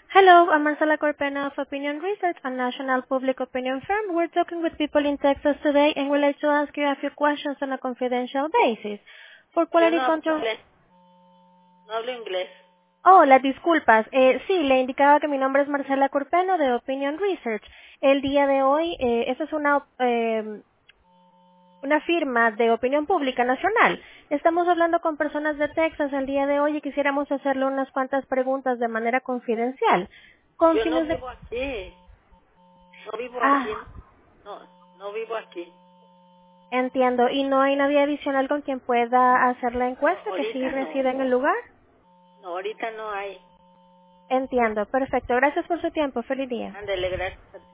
Hello, I'm Marcela Corpena of Opinion Research, a national public opinion firm. We're talking with people in Texas today, and we'd like to ask you a few questions on a confidential basis. For Yo quality no hablo control... inglés. No hablo inglés. Oh, las disculpas. Sí, le indicaba que mi nombre es Marcela Corpeno de Opinion Research. El día de hoy, esta es una firma de opinión pública nacional. Estamos hablando con personas de Texas el día de hoy y quisiéramos hacerle unas cuantas preguntas de manera confidencial. Con Yo no fines de... vivo aquí. No vivo aquí. Ah, No, no vivo aquí. entiendo. ¿Y no hay nadie adicional con quien pueda hacer la No, encuesta que sí ahorita no. reside en el lugar? No, ahorita no hay. Entiendo. Perfecto. Gracias por su tiempo. Feliz día. Ándele, gracias a ti.